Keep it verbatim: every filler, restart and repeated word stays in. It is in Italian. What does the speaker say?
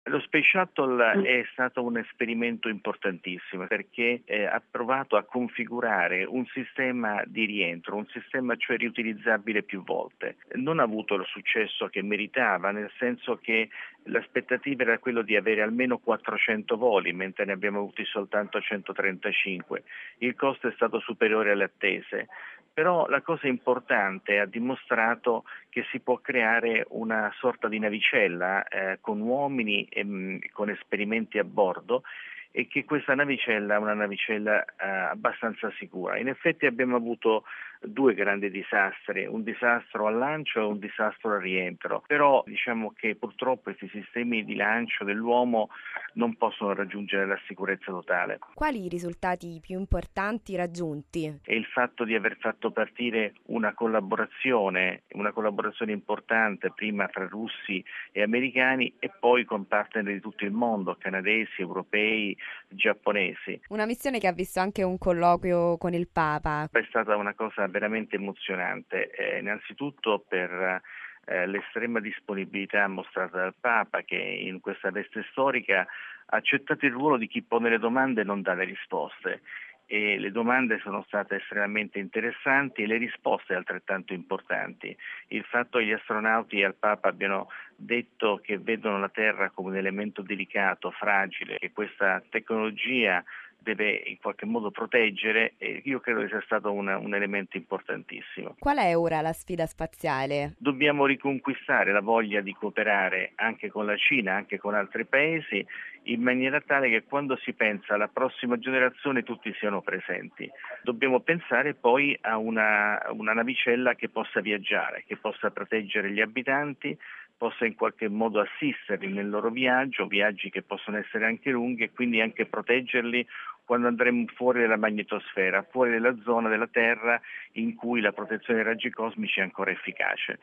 Lo Space Shuttle è stato un esperimento importantissimo perché eh, ha provato a configurare un sistema di rientro, un sistema cioè riutilizzabile più volte. Non ha avuto il successo che meritava, nel senso che l'aspettativa era quello di avere almeno quattrocento voli, mentre ne abbiamo avuti soltanto centotrentacinque. Il costo è stato superiore alle attese. Però la cosa importante ha dimostrato che si può creare una sorta di navicella eh, con uomini e mh, con esperimenti a bordo e che questa navicella è una navicella eh, abbastanza sicura. In effetti abbiamo avuto due grandi disastri, un disastro al lancio e un disastro al rientro, però diciamo che purtroppo questi sistemi di lancio dell'uomo non possono raggiungere la sicurezza totale. Quali i risultati più importanti raggiunti? E il fatto di aver fatto partire una collaborazione, una collaborazione importante prima fra russi e americani e poi con partner di tutto il mondo, canadesi, europei, giapponesi. Una missione che ha visto anche un colloquio con il Papa. È stata una cosa veramente emozionante, eh, innanzitutto per eh, l'estrema disponibilità mostrata dal Papa che in questa veste storica ha accettato il ruolo di chi pone le domande e non dà le risposte. E le domande sono state estremamente interessanti e le risposte altrettanto importanti. Il fatto che gli astronauti e al Papa abbiano detto che vedono la Terra come un elemento delicato, fragile, che questa tecnologia deve in qualche modo proteggere, e io credo che sia stato un, un elemento importantissimo. Qual è ora la sfida spaziale? Dobbiamo riconquistare la voglia di cooperare anche con la Cina, anche con altri paesi, in maniera tale che quando si pensa alla prossima generazione tutti siano presenti. Dobbiamo pensare poi a una, una navicella che possa viaggiare, che possa proteggere gli abitanti, possa in qualche modo assisterli nel loro viaggio, viaggi che possono essere anche lunghi e quindi anche proteggerli quando andremo fuori dalla magnetosfera, fuori dalla zona della Terra in cui la protezione dai raggi cosmici è ancora efficace.